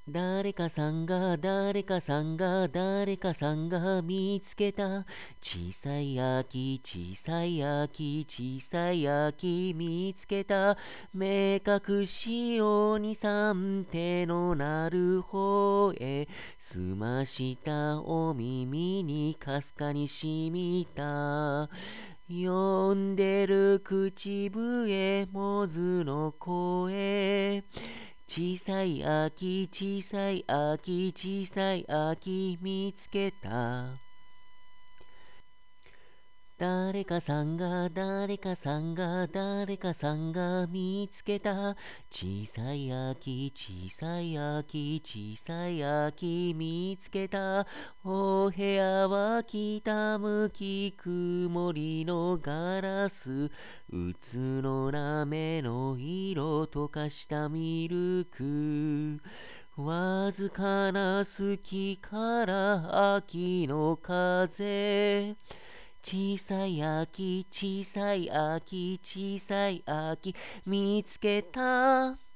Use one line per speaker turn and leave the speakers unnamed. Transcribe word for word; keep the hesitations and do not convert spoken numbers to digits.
誰かさんが誰かさんが誰かさんが見つけた小さい秋小さい秋小さい秋見つけた目隠しをにさん手のなる方へ澄ましたお耳にかすかにしみた読んでる口笛もずの声小さい秋小さい秋小さい秋見つけた誰かさんが誰かさんが誰かさんが見つけた小さい秋小さい秋小さい秋見つけたお部屋は北向き曇りのガラスうつのなめの色溶かしたミルクわずかな隙から秋の風小さい秋小さい秋小さい秋見つけた